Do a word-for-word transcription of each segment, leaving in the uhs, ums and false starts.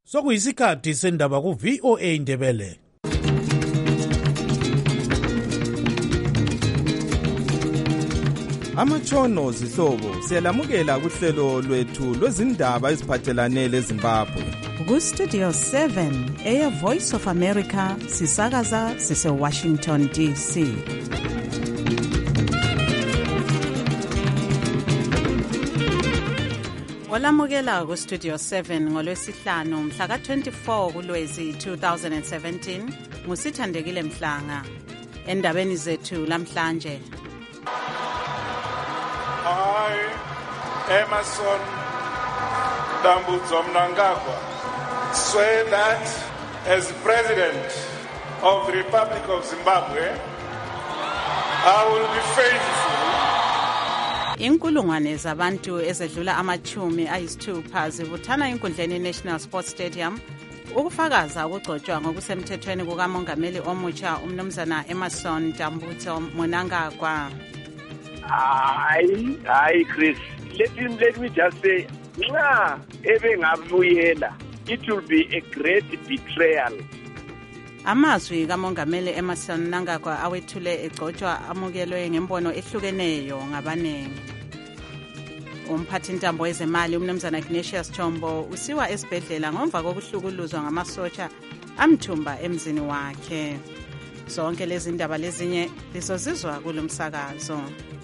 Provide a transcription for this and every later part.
Sokuyisikhathi sendaba ku V O A Ndebele. Amatshono zihlobo siyalamukela kuhlelo lwethu lwezindaba eziphathelane leZimbabwe. Ku Studio seven eya Voice of America sisakaza sise Washington D C. Olamukela ku Studio seven ngolwesihlanu mhla ka twenty-four kuLwezi two thousand seventeen ngusithandekile Mhlanga. Endabeni zethu lamhlanje. I, Emerson Dambudzo Mnangagwa, swear that as President of the Republic of Zimbabwe, I will be faithful. Inkulungwane zabantu ezedlula amachumi ayisithupha zibuthana enkundleni National Sports Stadium ukufakaza ukugcotshwa ngokusemthethweni kukamongameli omutsha umnumzana Emerson Dambudzo Mnangagwa. Hayi, hayi Chris, let me, let me just say, nxa ebengabuyela, it will be a great betrayal. Amazwi kamongameli Emerson Mnangagwa awethule egcotshwa amukelwe ngembono ehlukeneyo ngabanengi. Umphathi ntambo ezemali umnumzana Ignatius Chombo usiwa esibhedlela ngemva kokuhlukuluzwa ngamasotsha amthumba emzini wakhe. Zonke lezi ndaba lezinye lizozizwa kulomsakazo.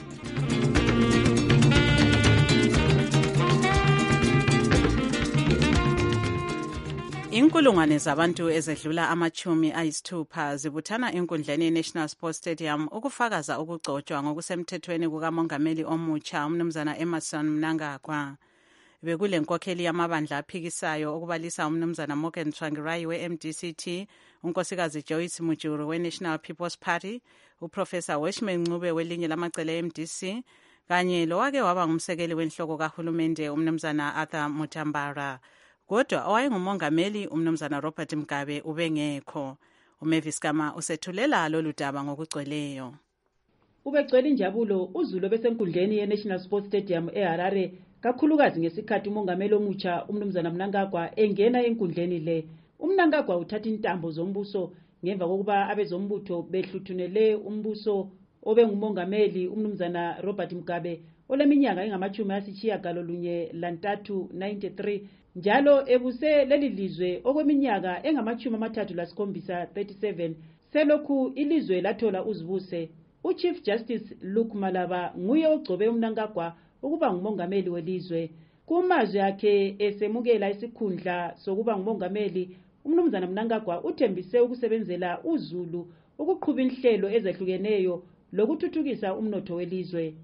Inkulungwane zabantu ezedlula amachumi ayisithupha zibuthana enkundleni National Sports Stadium ukufakaza ukugcotshwa ngokusemthethweni kukamongameli omutsha umnumzana Emerson Mnangagwa. Bekule nkokheli yamabandla aphikisayo okubalisa umnumzana Morgan Tsvangirai we-M D C T, unkosikazi Joyce Mujuru we-National People's Party, uprofessor Weshman Ncube welinye lamacele e-M D C, kanye lowake waba ngumsekeli wenhloko kahulumende umnumzana Arthur Mutambara. Kodwa owayengumongameli umnumzana Robert Mugabe ubengekho. uMavis Kama usethulela lolu daba ngokugcweleyo. Ubegcwele injabulo uZulu besenkundleni ye-National Sports Stadium eHarare kakhulukazi ngesikhathi umongameli omutsha umnumzana Mnangagwa engena enkundleni le. UMnangagwa uthatha intambo zombuso ngemva kokuba abezombutho behluthunele umbuso obengumongameli umnumzana Robert Mugabe oleminyaka engamachumi ayisitshiyagalolunye lantathu ninety-three njalo ebuse leli lizwe okweminyaka engamachumi amathathu lasikhombisa thirty-seven selokhu ilizwe lathola uzibuse. uChief Justice Luke Malaba nguye ogcobe uMnangagwa ukuba ngumongameli welizwe. Kumazwi akhe esemukela isikhundla sokuba ngumongameli, umnumzana Mnangagwa uthembise ukusebenzela uZulu ukuqhuba inhlelo ezehlukeneyo lokuthuthukisa umnotho welizwe.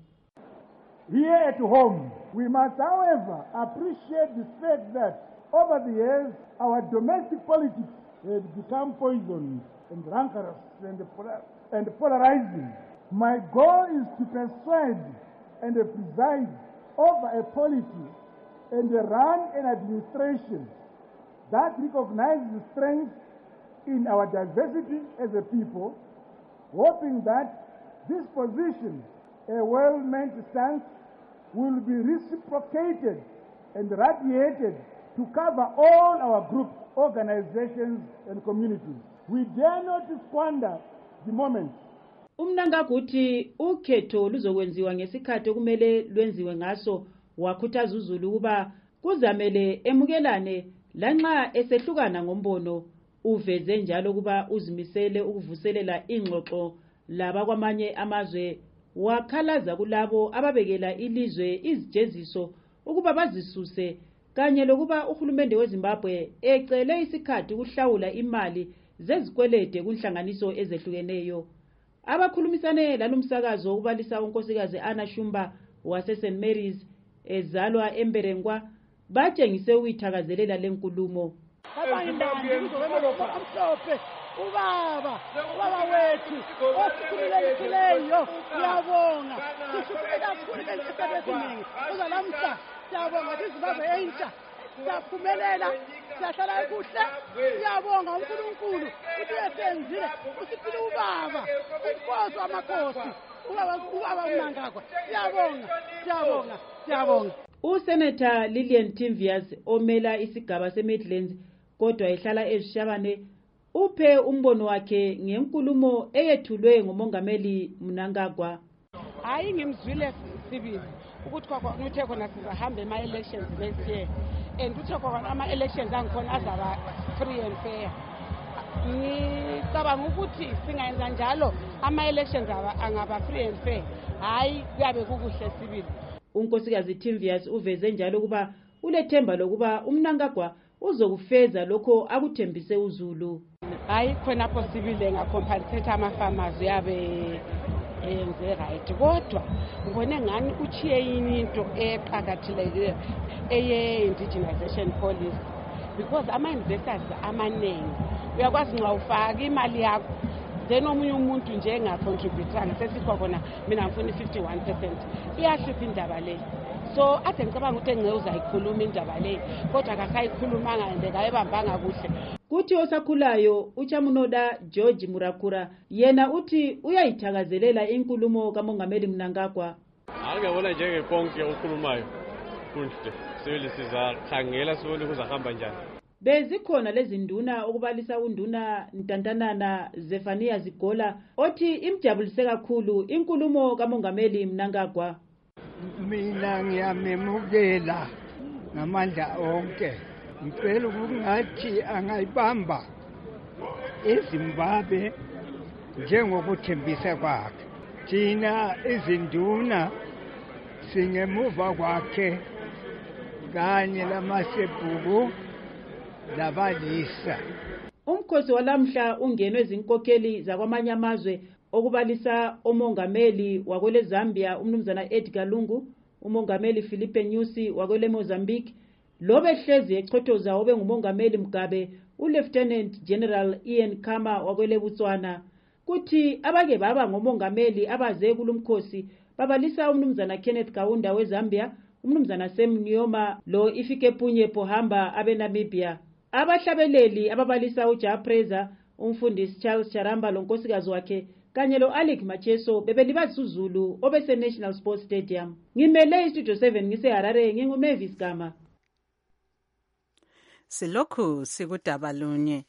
Here at home, we must, however, appreciate the fact that over the years, our domestic politics have become poisoned and rancorous and, and polarizing. My goal is to persuade and preside over a polity and run an administration that recognizes the strength in our diversity as a people, hoping that this position, a well-meant stance, will be reciprocated and radiated to cover all our groups, organizations, and communities. We dare not squander the moment. UMnangagwa uthi ukhetho luzokwenziwa ngesikhathi okumele lwenziwe ngaso, wakhuthaza uZulu ukuba kuzamele emukelane lanxa esehlukana ngombono. Uveze njalo kuba uzimisele ukuvuselela ingxoxo laba kwamanye amazwe, wakhalaza kulabo ababekela ilizwe izijeziso ukuba bazisuse kanye lokuba uhulumende weZimbabwe ecele isikhathi ukuhlawula imali zezikwelede kunhlanganiso ezehlukeneyo. Abakhulumisane lalumsakazo ubalisa unkosikazi Anna Shumba wase Saint Mary's ezalwa eMberengwa batshengise ukuithakazelela lenkulumo. Ubaba, ubaba wethu, osikhululekileyo, siyabonga. Sisukela kakhulu emsebenzini. Uzalamhla, siyabonga iZimbabwe entsha. Siyaphumelela, siyahlala kuhle. Siyabonga uNkulunkulu ukuthi esenzile usiphile ubaba. Inkosi amakhosi. Ubaba ubaba uMnangagwa. Siyabonga, siyabonga, siyabonga. USenator Lillian Timvias omela isigaba seMidlands kodwa ehlala eZishabane uphe umbono wakhe ngenkulumo eyethulwe ngumongameli Mnangagwa. Hayi ngimzwile sibili ukuthi kwakuthe khona sizahamba ema-elections next year and uthe khona ama-elections angikhona azaba free and fair. Ngicabanga ukuthi singayenza njalo ama-elections angaba free and fair, hayi kuyabe kukuhle sibili. Unkosikazi Timvias uveze njalo ukuba ulethemba lokuba uMnangagwa uzokufeza lokho akuthembise uZulu. Hayi khona possible ngacompensate ama-farmers yabe yenze right, kodwa ngibone ngani uchiye yini into eqhakathile eye-indigenization policy, because ama-investors amaningi uyakwazi nxa ufaka imali yakho then omunye umuntu nje engacontributanga sesikho khona mina ngifuna fifty-one percent iyahlupha indaba le. So ade ngicabanga ukuthi engeke uzayikhuluma indaba le, kodwa akasayikhulumanga ende kayebambanga kuhle. Kuthi osakhulayo uChamunoda George Murakura yena uthi uyayithakazelela inkulumo kamongameli Mnangagwa. Angabona njengekonke okhulumayo kuhle, sibili sizakhangela sibone kuzahamba njani. Bezikhona lezinduna okubalisa unduna Ntantanana Zefania Zigola othi imjabulise kakhulu inkulumo kamongameli Mnangagwa. Mina ngiyamemukela ngamandla onke. Ngicela ukungathi angayibamba eZimbabwe njengokuthembisa kwakhe. Thina izinduna singemuva kwakhe kanye lamasebhuku labalisa. Umkhosi walamhla ungenwe izinkokheli zakwamanye amazwe okubalisa umongameli wakwele Zambia umnumzana Edgar Lungu, umongameli Philippe Nyusi wakwele Mozambique, lobe hlezi echothoza obe ngumongameli Mugabe uLieutenant General Ian Khama wakwele Botswana. Kuthi abake baba ngomongameli abaze kulumkhosi babalisa umnumzana Kenneth Kaunda weZambia, umnumzana Sam Nujoma lo Ifikepunye Pohamba abeNamibia. Abahlabeleli ababalisa uJapreza, umfundisi Charles Charamba lonkosikazi wakhe kanye lo Alec Macheso bebelibaza uZulu obese National Sports Stadium. Ngimele iStudio seven ngise Harare nginguMavis Gama. Silokhu sikudaba lunye.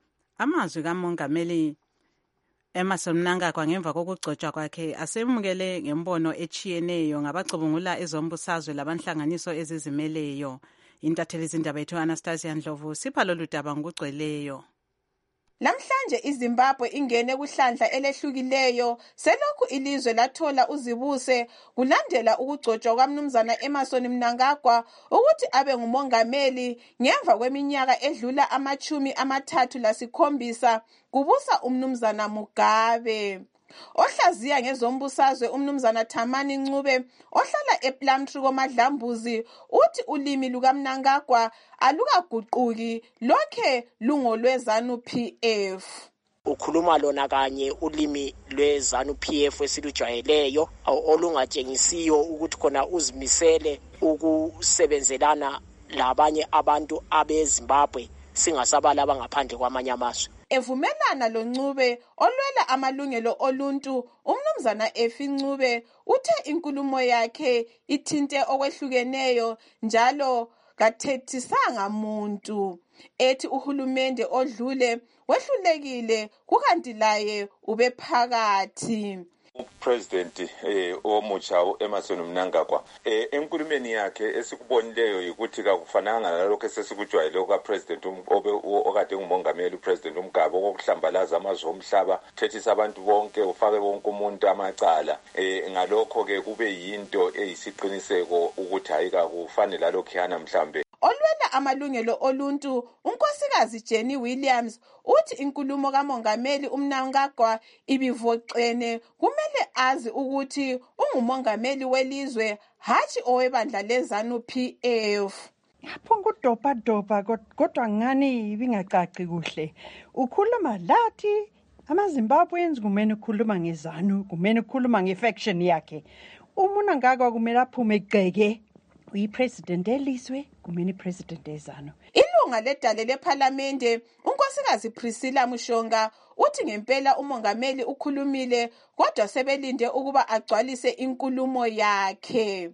Amazwi kamongameli Emmerson Mnangagwa ngemva kokugcotshwa kwakhe asemukele ngembono echiyeneyo ngabacubungula ezombusazwe labanhlanganiso ezizimeleyo. Intatheli izindaba yethu Anastasia Ndlovu sipha lolu daba ngokugcweleyo. Namhlanje iZimbabwe ingene kuhlandla elehlukileyo selokhu ilizwe lathola uzibuse kulandela ukugcotshwa kwaMnumzana Emmerson Mnangagwa ukuthi abe ngumongameli ngemva kweminyaka edlula amachumi amathathu lasikhombisa kubusa uMnumzana Mugabe. Ohlaziya ngezombusazwe uMnumzana Thamani Ncube ohlala ePlumtree koMadlambuzi uthi ulimi lukaMnangagwa alukaguquki lokhe lungolwezanu P F. Ukhuluma lona kanye ulimi lwezanu P F esilujwayeleyo olungatshengisiyo ukuthi khona uzimisele ukusebenzelana labanye abantu abeZimbabwe singasabala abangaphandle kwamanye amazwe. Evumelana lo Ncube olwela amalungelo oluntu uMnumzana Efi Ncube uthe inkulumo yakhe ithinte okwehlukeneyo njalo kathethisanga muntu, ethi uhulumende odlule wehlulekile kukanti laye ube phakathi. President eh omutsha uEmmerson Mnangagwa eh enkulumeni yakhe esikubonileyo ukuthi kakufananga nalokho esesikujwayele oka president obe okade ngumongameli upresident uMgabe okuhlambalaza amazwe omhlaba thethisa abantu bonke ufake bonke umuntu amacala eh ngalokho ke kube yinto eyisiqiniseko ukuthi hayika kufanele lalokho yana mhlambe. Olwela amalungelo oluntu unkosikazi Jenny Williams uthi inkulumo kamongameli uMnangagwa ibivoqene kumele azi ukuthi ungumongameli welizwe hathi owebandla lezanu P F. Lapho kudopa dopa kodwa ngani ibingacaci kuhle. Ukhuluma lathi amaZimbabweans kumele ukhuluma ngezanu, kumele ukhuluma ngefaction yakhe. uMnangagwa kumele aphume egceke uyipresident elizwe kumele president ezanu. Ilunga ledale leParliamente unkosikazi Priscilla Mushonga uthi ngempela umongameli ukhulumile kodwa sebelinde ukuba agcwalise inkulumo yakhe.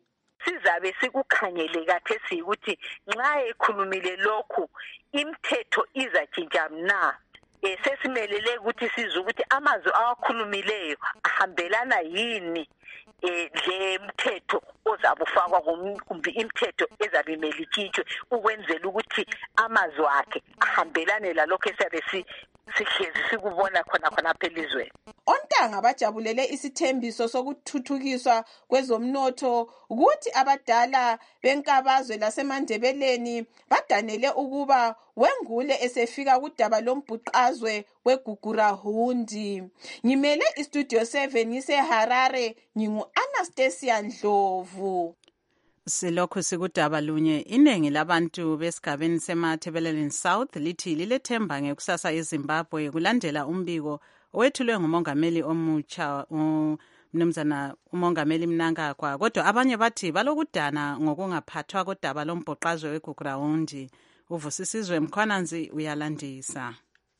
sizabe sikukhangele kathesi ukuthi nxa ekhulumile lokhu imithetho izatshintsha na. Eh sesimelele ukuthi sizwe ukuthi amazwi awakhulumileyo ahambelana yini eh le mthetho ozabufakwa kumbe imithetho ezabimele itshintshwe ukwenzela ukuthi amazwi akhe ahambelane lalokho esabe sihlezi sikubona khona khona phelizweni. Ontanga bajabulele isithembiso sokuthuthukiswa kwezomnotho ukuthi abadala benkabazwe lasemandebeleni badanele ukuba wengule esefika kudaba lombhuqazwe weGugurahundi. Ngimele iStudio seven ngiseHarare, ngingu Anastasia Ndlovu. Silokhu sikudaba lunye, iningi labantu besigabeni semathebeleleni South lithi lilethemba ngekusasa eZimbabwe kulandela umbiko owethulwe ngumongameli omutsha umnumzana umongameli Mnangagwa. Kodwa abanye bathi balokudana ngokungaphathwa kodaba lombhoqazwe weGugurahundi. Uvusisizwe Mkhwananzi uyalandisa.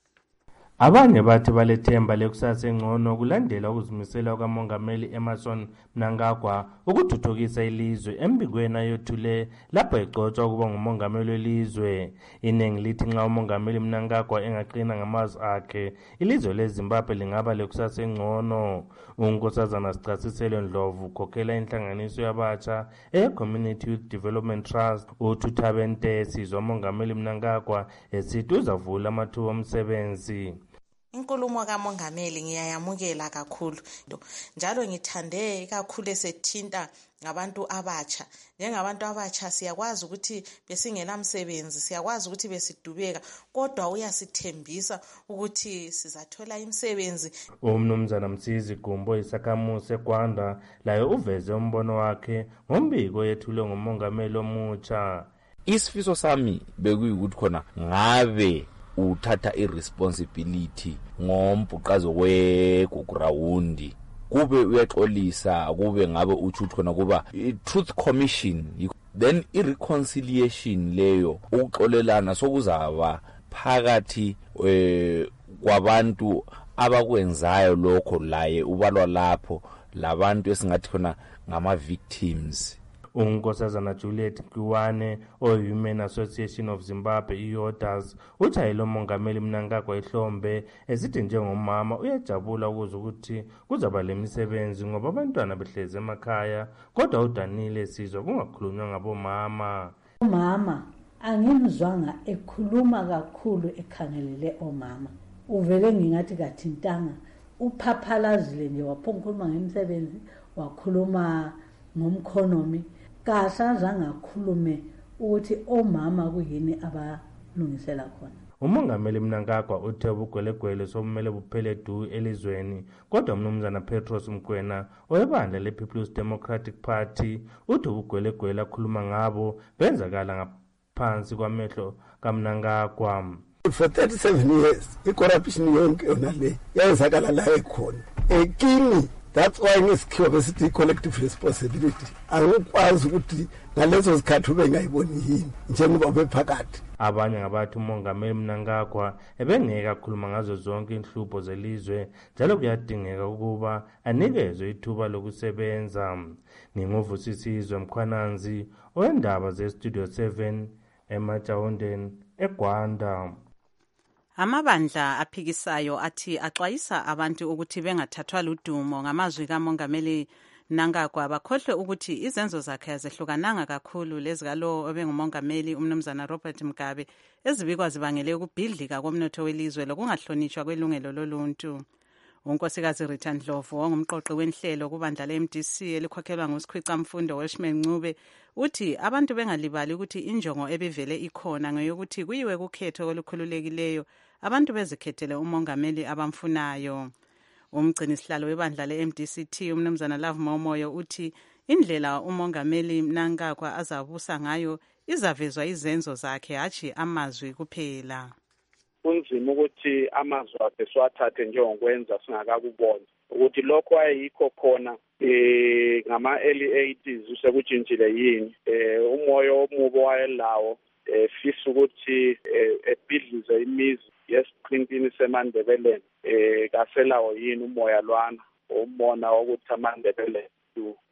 Abanye bathi balethemba lekusasa engcono kulandela ukuzimisela kukamongameli Emmerson Mnangagwa ukuthuthukisa ilizwe embikweni ayothule lapho egcotshwa ukuba ngumongameli welizwe. Iningi lithi nxa umongameli Mnangagwa engaqina ngamazwi akhe ilizwe leZimbabwe lingaba lekusasa engcono. Unkosazana Sicasiselo Ndlovu ukhokhela inhlanganiso yabatsha e-Community Youth Development Trust uThuthabe Ntesi zomongameli Mnangagwa esithi uzavula amathuba omsebenzi. Inkulumo kamongameli ngiyayamukela kakhulu njalo ngithande kakhulu esethinta ngabantu abatsha. Njengabantu abatsha siyakwazi ukuthi besingenamsebenzi, siyakwazi ukuthi besidubeka, kodwa uyasithembisa ukuthi sizathola imisebenzi. Umnumzana Msizi Gumbo isakhamuzi eGwanda laye uveze umbono wakhe ngombiko yethulwe ngumongameli omutsha. Isifiso sami bekuyikuthi khona ngabe uthatha irresponsibility ngombhuqazo weGugurahundi kube uyaxolisa kube ngabe uthi khona kuba i-truth commission then i-reconciliation leyo ukuxolelana sokuzaba phakathi eh, kwabantu abakwenzayo lokho laye ubalwa lapho labantu esingathi khona ngama victims. Unkosazana Juliet Kiwane o-Human Association of Zimbabwe i-Yodas uthayile umongameli Mnangagwa ehlombe esithi njengomama uyajabula ukuze ukuthi kuzaba lemisebenzi ngoba abantwana behlezi emakhaya kodwa udanile sizwe kungakhulunywa ngabomama. Umama angimzwanga ekhuluma kakhulu ekhangelele omama. Uvele ngingathi kathintanga uphaphalazile nje waphonkhuluma ngemisebenzi wakhuluma ngomkhonomi. Kasazange akhulume ukuthi omama kuyini abalungisela khona. Umongameli Mnangagwa uthe ubugwelegwele somele buphele du elizweni kodwa umnumzana Petros Mkwena oyebandla le-People's Democratic Party uthi ubugwelegwele akhuluma ngabo benzakala ngaphansi kwamehlo kaMnangagwa. For thirty-seven years i-corruption yonke yona le yayenzakala la ekhona ekini. That's why ngesikhiwa besithi collective responsibility. Angikwazi ukuthi ngalezo zikhathi ube ngayiboni yini njengoba bephakathi. Abanye ngabathi umongameli Mnangagwa ebengeke akhuluma ngazo zonke inhlupho zelizwe njalo kuyadingeka ukuba anikezwe ithuba lokusebenza. Nginguvusisizwe Mkhwananzi oyendaba ze-Studio seven eMajawundeni eGwanda. Amabandla aphikisayo athi axwayisa abantu ukuthi bengathathwa ludumo ngamazwi kamongameli Mnangagwa bakhohlwe ukuthi izenzo zakhe azehlukananga kakhulu lezikalo obengumongameli umnumzana Robert Mugabe ezibikwa zibangele ukubhidlika komnotho welizwe lokungahlonishwa kwelungelo loluntu. Unkosikazi Rita Ndlovu ongumqoqi wenhlelo kubandla le-M D C elikhokhelwa nguSikhwicamfundo Welshman Ncube uthi abantu bengalibali ukuthi injongo ebivele ikhona ngeyokuthi kuyiwe kukhetho olukhululekileyo abantu bezikhethele umongameli abamfunayo. Umgcini sihlalo webandla le-M D C T umnumzana Love Momoyo uthi indlela umongameli Mnangagwa azabusa ngayo izavezwa izenzo zakhe hatshi amazwi kuphela. Kunzima ukuthi amazwi akhe siwathathe njengokwenza singakakubona ukuthi lokho ayikho khona eh ngama early eighties usekutshintshile yini eh umoya omubo wayelawo eh fisa ukuthi ebhidlize imizi yesiqintini semandebeleni eh kaselawo yini umoya lwana umona ukuthi amandebeleni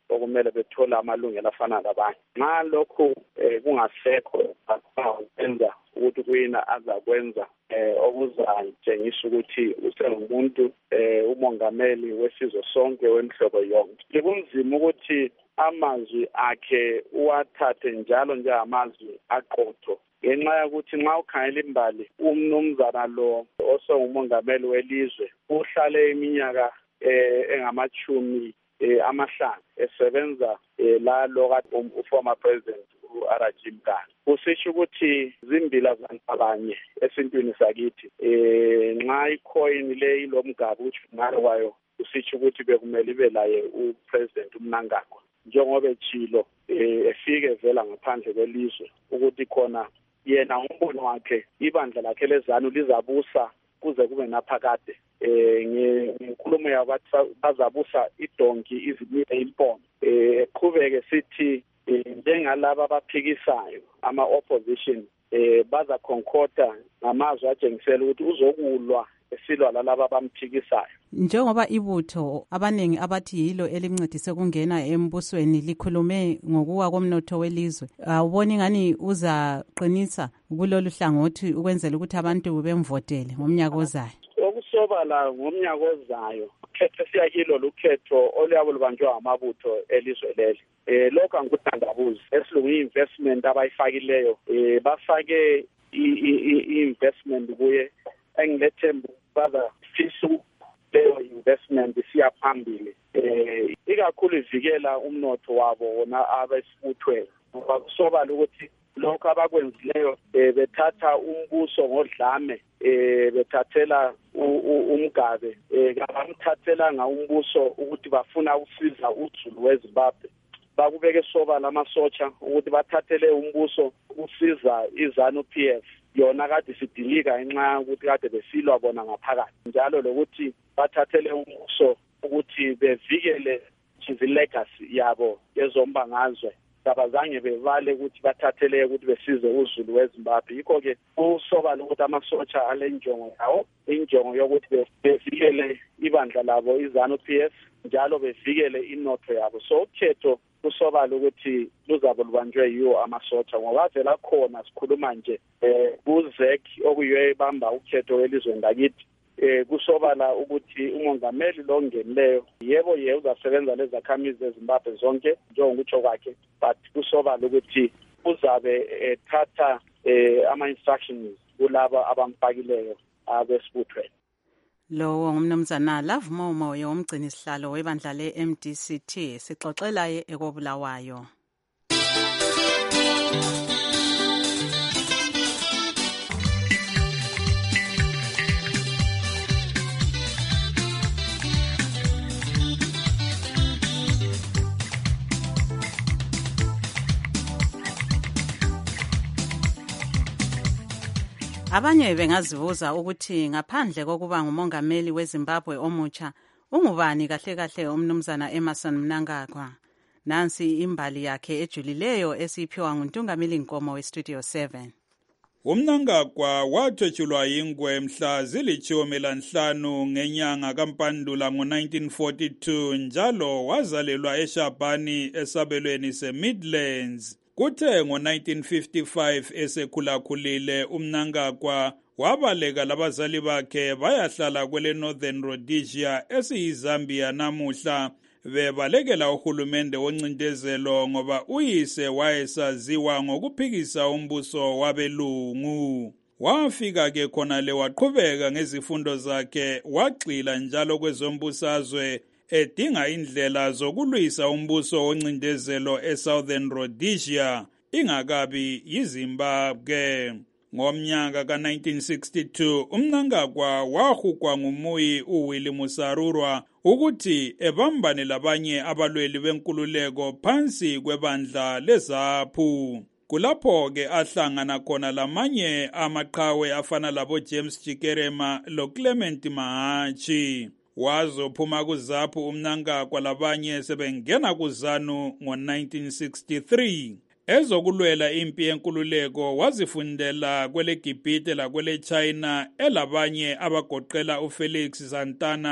okumele bethole amalungelo afana labanye. Nxa lokhu kungasekho akwenza ukuthi kuyina azakwenza eh okuzatshengisa ukuthi usengumuntu eh umongameli wesizwe sonke wemhlobo yonke. Kunzima ukuthi amazwi akhe uwathathe njalo nje amazwi aqotho ngenxa yokuthi nxa ukhangela imbali umnumzana lo osongumongameli welizwe uhlale iminyaka eh engamachumi eh amahlanu esebenza la lo former president uRajim Gandhi. Kusisho ukuthi zimbila zabanye esintwini sakithi eh nxa icoin le ilomgaba uthungalo kwayo kusisho ukuthi bekumele ibe laye upresident uMnangagwa njengoba echilo efike vela ngaphandle kwelizwe ukuthi khona yena umbono wakhe ibandla lakhe lezanu lizabusa kuze kube naphakade eh ngenkulumo yabathi bazabusa idonki izimile impondo eh qhubeke sithi njengalabo abaphikisayo ama opposition eh baza concorda ngamazwi ajengisela ukuthi uzokulwa esilwa lalabo abamthikisayo. Njengoba ibutho abanengi abathi yilo elimncedise kungena embusweni likhulume ngokuwa komnotho welizwe, awuboni ngani uzaqinisa kulolu hlangothi ukwenzela ukuthi abantu bemvotele ngomnyaka ozayo? Okusobala ngomnyaka ozayo khetho siyakilo lukhetho oluyabo lubanjwa amabutho elizwe leli. Eh lokho angikuthandabuzi esilungu investment abayifakileyo eh bafake i-investment kuye engilethemba baza fisu leyo investment siya phambili eh ikakhulu ivikela umnotho wabo wona abesibuthwe ngoba kusobala ukuthi lokho abakwenzileyo bethatha umbuso ngodlame eh bethathela umgabe eh kabamthathela ngaumbuso ukuthi bafuna ukusiza uZulu weZimbabwe bakubeke sobala amasotsha ukuthi bathathele umbuso usiza iZanu P F yona kade sidilika enxa ukuthi kade besilwa bona ngaphakathi njalo lokuthi bathathele umbuso ukuthi bevikele chizi legacy yabo yezombangazwe abazange bevale ukuthi bathathele ukuthi besize uZulu weZimbabwe. Yikho ke usobala ukuthi amasotsha ale njongo yawo injongo yokuthi bevikele ibandla labo iZanu P F njalo bevikele inotho yabo. So ukhetho kusobala ukuthi luzabe lubanjwe yiwo amasotsha ngoba vela khona sikhuluma nje eh kuZek okuyiyo ebamba ukhetho welizwe ngakithi eh kusobala ukuthi umongameli lo ngenileyo yebo yebo uzasebenza lezakhamizi eZimbabwe zonke njengokutsho kwakhe, but kusobala ukuthi uzabe ethatha eh ama instructions kulabo abamfakileyo abesibuthweni. Lo ngumnumzana Love Momo umgcini sihlalo webandla le-M D C T sixoxela ekobulawayo. Abanye bengazibuza ukuthi ngaphandle kokuba ngumongameli weZimbabwe omutsha ungubani kahle kahle umnumzana Emmerson Mnangagwa. Nansi imbali yakhe ejulileyo esiphiwa nguNtungameli Nkomo weStudio seven. UMnangagwa wathwetshulwa yingwe mhla zilitshumi lanhlanu ngenyanga kaMpandula ngo-nineteen forty-two njalo wazalelwa eShabani esabelweni seMidlands. Kuthe ngo-nineteen fifty-five esekhulakhulile uMnangagwa wabaleka labazali bakhe bayahlala kwele Northern Rhodesia esiyiZambia namuhla bebalekela uhulumende woncindezelo ngoba uyise wayesaziwa ngokuphikisa umbuso wabelungu. Wafika ke khona le waqhubeka ngezifundo zakhe wagxila njalo kwezombusazwe edinga indlela zokulwisa umbuso woncindezelo eSouthern Rhodesia ingakabi yiZimbabwe. Ngomnyaka ka-nineteen sixty-two uMnangagwa wahugwa ngumuyi uWilly Musarurwa ukuthi ebambane labanye abalweli benkululeko phansi kwebandla leZAPU. Kulapho ke ahlangana khona lamanye amaqhawe afana labo James Chikerema lo Clement Mahachi. Wazophuma kuZAPU uMnangagwa labanye sebengena kuZanu ngo-nineteen sixty-three. Ezokulwela impi yenkululeko wazifundela kwele Gibhite la kwele China elabanye abagoqela uFelix Santana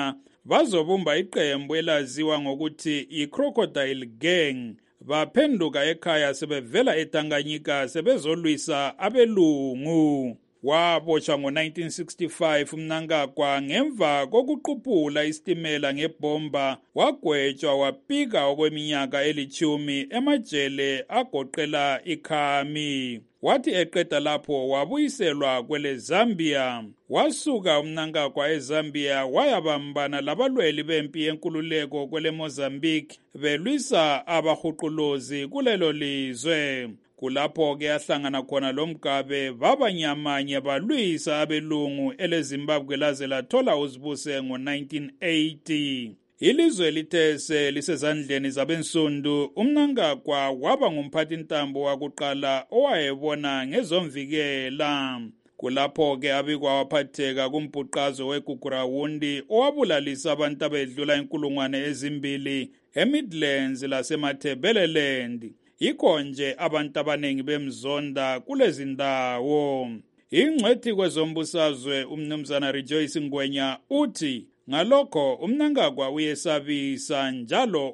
bazobumba iqembu elaziwa ngokuthi i-Crocodile Gang baphenduka ekhaya sebevela eTanganyika sebezolwisa abelungu. Waboshwa ngo-nineteen sixty-five uMnangagwa ngemva kokuquphula isitimela ngebomba, wagwetshwa wapika okweminyaka elithumi emajele agoqela iKhami. Wathi eqeda lapho wabuyiselwa kwele Zambia. Wasuka uMnangagwa eZambia wayabambana labalweli bempi yenkululeko kwele Mozambique belwisa abahuquluzi kulelo lizwe. Kulapho ke ahlangana khona lo Mugabe babanyamanye balwisa abelungu eleZimbabwe laze lathola uzibuse ngo-nineteen eighty. Ilizwe lithese lisezandleni zabensundu. uMnangagwa waba ngumphathintambo wakuqala owayebona ngezomvikela. Kulapho ke abikwa waphatheka kumbhuqazo weGugurawundi owabulalisa abantu abedlula inkulungwane ezimbili eMidlands lasemathebeleland. Yikho nje abantu abanengi bemzonda kulezi ndawo. Ingcwethi kwezombusazwe umnumzana Rejoice Ngwenya uthi ngalokho uMnangagwa uyesabisa njalo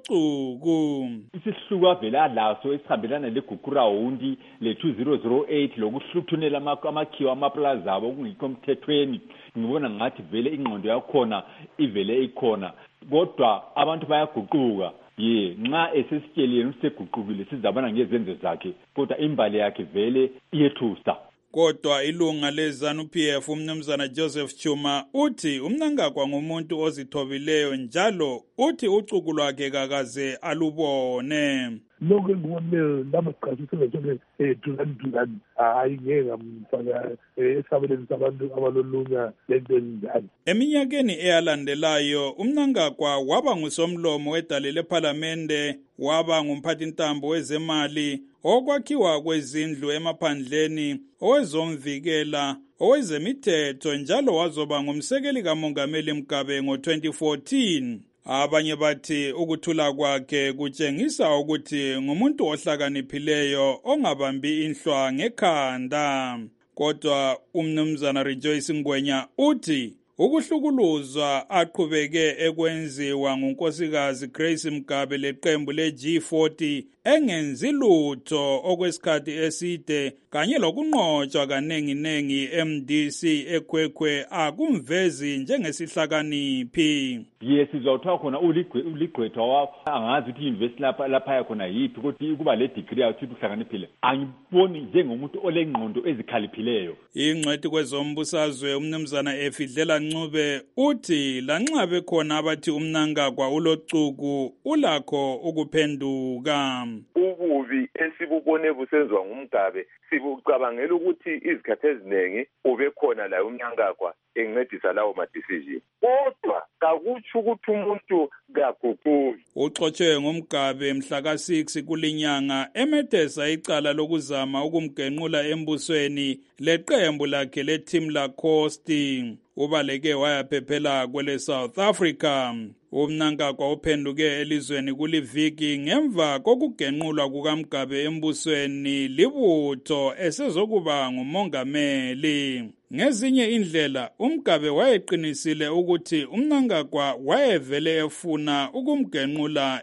ulocuku. Isihluku avela laso esihambelana leGugurawundi le-two thousand eight lokuhluthunela amakhiwa amaplaza abo okungikho emthethweni, ngibona ngathi vele ingqondo yakhona ivele ikhona, kodwa abantu bayaguquka. Ye nxa esesitsheleni useguqukile sizabona ngezenzo zakhe, kodwa imbali yakhe vele iyethusa. Kodwa ilunga leZANU P F umnumzana Joseph Chuma uthi uMnangagwa ngumuntu ozithobileyo njalo uthi ucuku lwakhe kakaze alubone. Lokho engibone lamaqhaziso lento edulani dulani hayi ngeke ngamfaka esabeleni sabantu abalolunya lento enjalo. Eminyakeni eyalandelayo uMnangagwa waba ngusomlomo wedale lePhalamende, waba ngumphathintambo wezemali, okwakhiwa kwezindlu emaphandleni, owezomvikela, owezemithetho njalo wazoba ngumsekeli kaMongameli Mugabe ngo-twenty fourteen. Abanye bathi ukuthula kwakhe kutshengisa ukuthi ngumuntu ohlakaniphileyo ongabambi inhlwa ngekhanda. Kodwa umnumzana Rejoice Ngwenya uthi ukuhlukuluzwa aqhubeke ekwenziwa ngunkosikazi Grace Mugabe leqembu le-G forty engenzi lutho okwesikhathi eside kanye lokunqotshwa kanenginengi M D C eKwekhwe akumvezi njengesihlakaniphi. Yes, sizothiwa khona uligqwethwa angazi ukuthi i-university lapha lapha khona yiphi, kodwa kuba le degree yathi uhlakaniphile angiboni njengomuntu olengqondo ezikhaliphileyo. Ingcwethi kwezombusazwe umnumzana Efidlela Ncube uthi lanxa bekhona abathi uMnangagwa ulocuku ulakho ukuphenduka. Ububi esibubone busenziwa nguMgabe sibucabangela ukuthi izikhathi eziningi ubekhona la uMnangagwa encedisa lawo ma decision, kodwa kakutsho ukuthi umuntu kaguquki. Uxotshe ngumgabe mhla ka six kulinyanga emethesa icala lokuzama ukumgenqula embusweni leqembu lakhe le-Team Lacoste. Ubaleke wayaphephela kwele South Africa. uMnangagwa uphenduke elizweni kuliviki ngemva kokugenqulwa kukaMgabe embusweni libutho esezokuba ngumongameli. Ngezinye indlela uMgabe wayeqinisile ukuthi uMnangagwa wayevele efuna ukumgenqula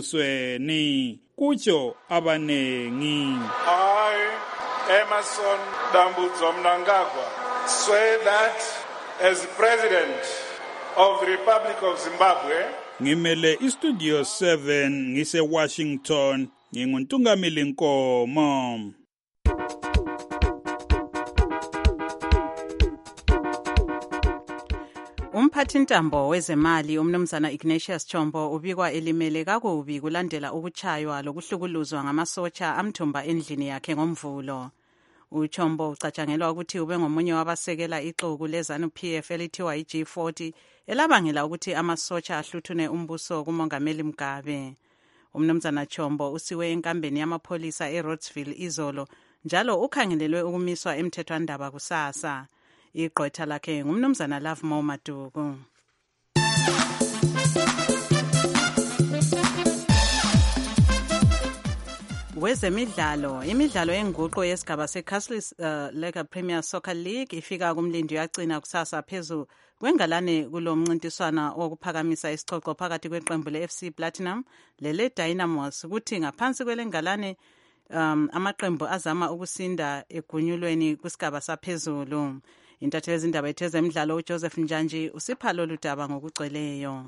embusweni, kutsho abanengi. I, Emmerson Dambudzo Mnangagwa, swear that as President of the Republic of Zimbabwe, ngimele istudio seven ngise Washington, nginguntungamili Nkomo. Umphathintambo wezemali umnumzana Ignatius Chombo ubikwa elimele kakubi kulandela ukuchaywa lokuhlukuluzwa ngamasotsha amthumba endlini yakhe ngomvulo. uChombo ucatshangelwa ukuthi ube ngomunye wabasekela ixuku leZANU P F elithiwa i-G forty elabangela ukuthi amasotsha ahluthune umbuso kumongameli Mugabe. Umnumzana Chombo usiwe enkambeni yamapholisa eRoadsville izolo njalo ukhangelelwe ukumiswa emthethwandaba kusasa. Igqwetha lakhe ngumnumzana Love Mo Maduku. wezemidlalo, imidlalo yenguqu yesigaba se-Castle uh, Lega Premier Soccer League ifika kumlindi yagcina kusasa phezu kwengalane kulo mncintiswana wokuphakamisa isicoco phakathi kweqembu le-F C Platinum lele Dynamos kuthi ngaphansi kwelengalane um amaqembu azama ukusinda egunyulweni kusigaba saphezulu. Intatheli zindaba yezemidlalo uJoseph Njanji usipha lolu daba ngokugcweleyo.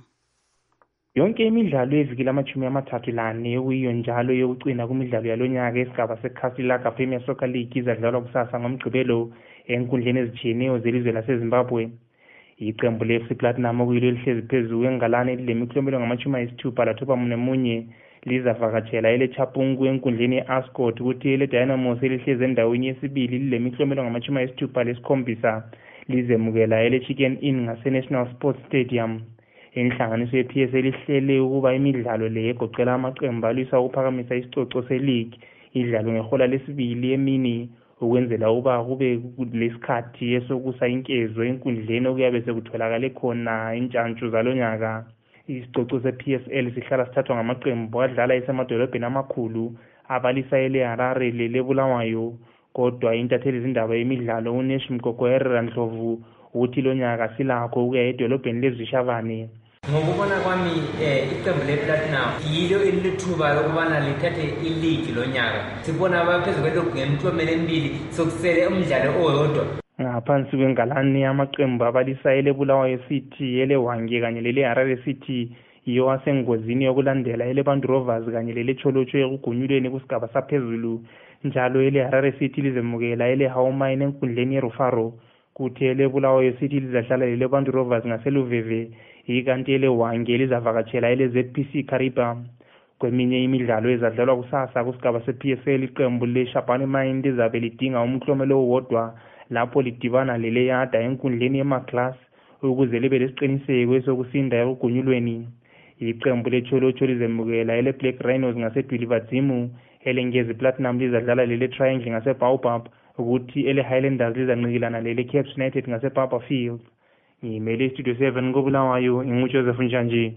Yonke imidlalo eviki lamachumi amathathu lane okuyiyo njalo yokucina kumidlalo yalonyaka esigaba se-Castle Lega Premier Soccer League izadlalwa kusasa ngomgqibelo enkundleni ezitshiyeneyo zelizwe laseZimbabwe. Iqembu le-F C Platinum okuyilo elihlezi phezulu kwengalane lilemiklombelo ngamachumi ayisithupha lathoba mune munye lizavakatshela eleChapungu enkundleni ye-Ascot kuthi ele-Dynamos elihlezi endaweni yesibili lilemiklombelo ngamachumi ayisithupha lesikhombisa lizemukela ele-Chicken Inn ngase-National Sports Stadium. Inhlanganiso ye-P S L ihlele ukuba imidlalo le egoqela amaqembu alwisa ukuphakamisa isicoco se-league idlalwe ngehola lesibili emini ukwenzela ukuba kube lesikhathi esokusa inkezo enkundleni okuyabe sekutholakale khona intshantshu zalonyaka. Isicoco se-P S L sihlala sithathwa ngamaqembu adlala esemadolobheni amakhulu abalisa ele-Harare lele-Bulawayo, kodwa intatheli zindaba yemidlalo uNesh Mgogwera Ndlovu uthi lonyaka silakho ukuya edolobheni leZishavane. Ngokubona kwami iqembu le-Platinum yilo elithuba lokubana lithathe iligi lonyaka. Sibona abaphezulu kwelokhu ngemklomelo emibili sokusele umdlalo owodwa. Ngaphansi kwengalane amaqembu abalisa ele-Bulawayo City, ele-Hwange kanye lele-Harare City yiwo asengozini yokulandela ele-Bantu Rovers kanye lele-Cholocho ekugunyulweni kusigaba saphezulu. Njalo ele-Harare City lizemukela ele-Haumine enkundleni ye-Rufaro kuthi ele-Bulawayo City lizadlala lele-Bantu Rovers ngaseluveve ikanti ele-Hwange lizavakatshela ele-Z P C Kariba. Kweminye imidlalo ezadlalwa kusasa kusigaba se-P S L iqembu le-Shabane Mine lizabe lidinga umklomelo owodwa lapho lidibana lele-Yada enkundleni yema-Class ukuze libe lesiqiniseko sokusinda ekugunyulweni. Iqembu le-Cholocho lizemukela ele-Black Rhinos ngase-Dwilivadzimu, ele-Ngezi Platinum lizadlala lele-Triangle ngase-Baobab ukuthi ele-Highlanders lizancikilana lele-Caps United ngase-Papa Field. Ngimele Studio seven koBulawayo, inguJoseph Njanji.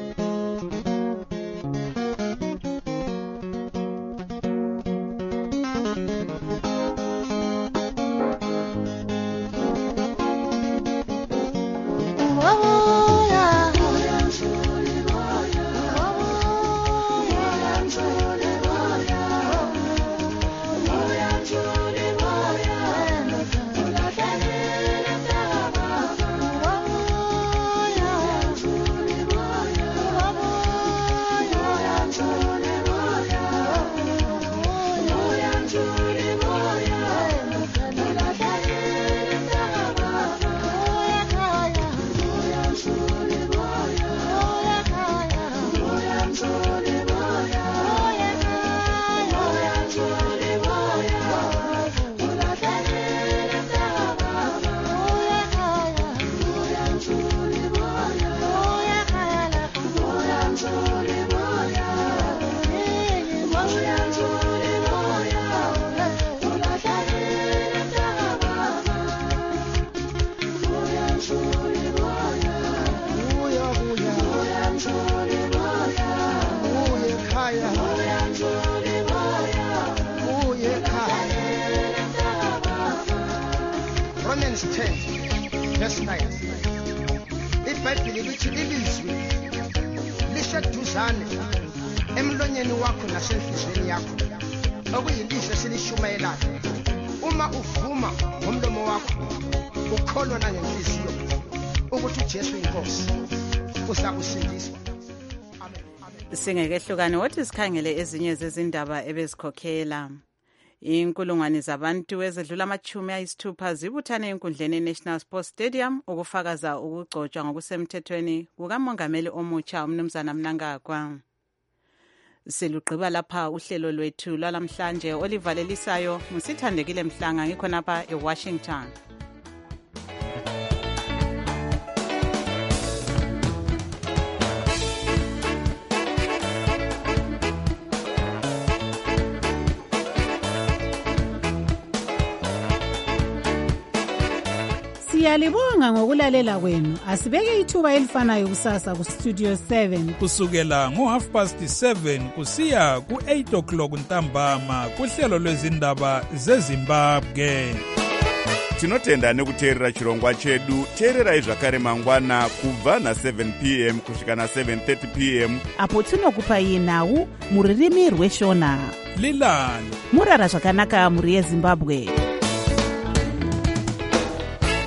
Romans ten verse nine. iBhayibheli lithi ilizwi liseduzane emlonyeni wakho nasenhliziyweni yakho okuyilizwi esilishumayelayo. Uma uvuma ngomlomo wakho ukholwa nangenhliziyo ukuthi uJesu inkosi uza kusindiswa. Singekehlukane wothi sikhangele ezinye zezindaba ebezikhokhela. Inkulungwane zabantu ezedlula amachumi ayisithupha zibuthane enkundleni ye-National Sports Stadium ukufakaza ukugcotshwa ngokusemthethweni kukamongameli omutsha uMnumzana Mnangagwa. Silugqiba lapha uhlelo lwethu lwalamhlanje olivalelisayo musithandekile Mhlanga ngikhonapha eWashington. Siyalibonga ngokulalela kwenu. Asibeke ithuba elifanayo kusasa ku Studio seven kusukela ngo half past seven kusiya ku eight o'clock ntambama kuhlelo lwezindaba zeZimbabwe. Tinotenda nekuteerera chirongwa chedu. Teererai zvakare mangwana kubva na seven p m kusvika na seven thirty p m apo tinokupai nhau muririmi rweshona. Lilani murara zvakanaka muri yeZimbabwe.